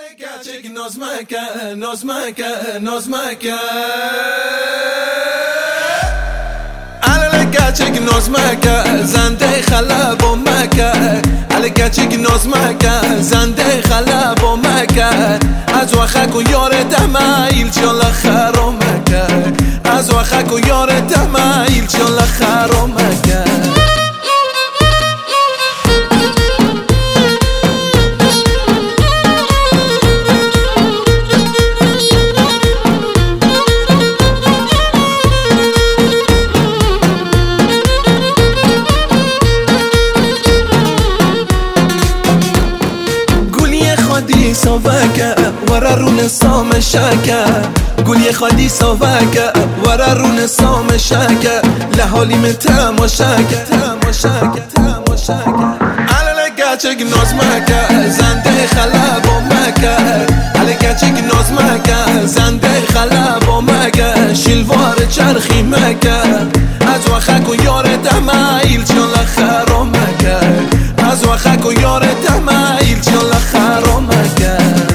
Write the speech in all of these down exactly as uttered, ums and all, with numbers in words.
Gerçek nozmaka, nozmaka, nozmaka. Alele gerçek nozmaka, zande خلب و مکه. علی gerçek nozmaka, zande خلب و مکه. از وخک و یار دمایل چال خرامکه. از وخک و یار دمایل چال خرامکه. سوکه ورا رون سام شکه گلی خالی سوکه ورا رون سام شکه لحالیم تماشکه تماشکه تماشکه علی gerçek nozmaka زنده خلب و مکه علی gerçek nozmaka زنده خلب و مکه شلوار چرخی مکه از وخک و یار دمایل چال خرامکه از وخک و یار دمایل چال خرامکه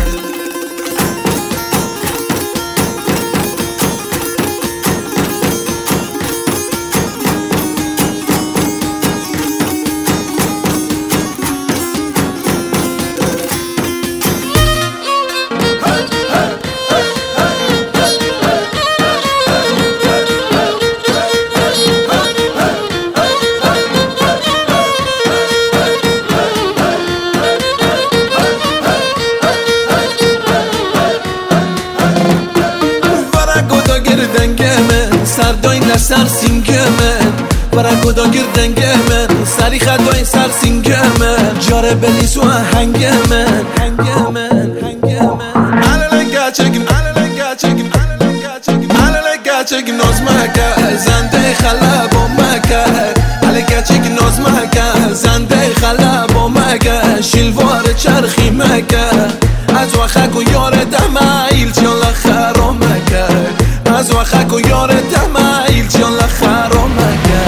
سردای لسر سینگمن برا گدا گردنگمن سری خدای سر سینگمن جاره بلیس و هنگمن هنگمن هنگمن علل gerçek علل gerçek علل gerçek علل gerçek nozmaka زنده خلب و مکه علل gerçek nozmaka زنده خلب و مکه شلوار چرخی مکه از وخک و یار دمایل چال خرامکه از وخک و یار دمایل چال خرامکه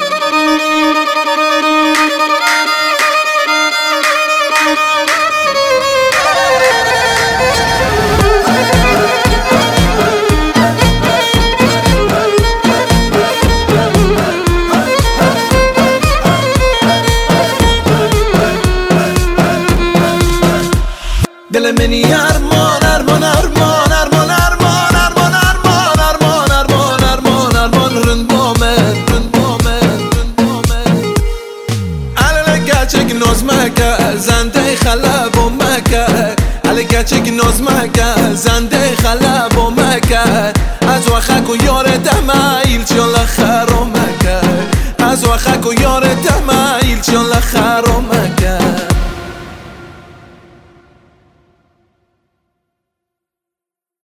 دل منی ارمان ارمان ارمان ارمان ارمان ارمان ارمان ارمان ارمان ارمان ارمان رندومن رندومن رندومن علی gerçek nozmaka زنده خلب و مکه علی gerçek nozmaka زنده خلب و مکه از وخک و یار دمایل چال خرامکه از وخک و یار دمایل چال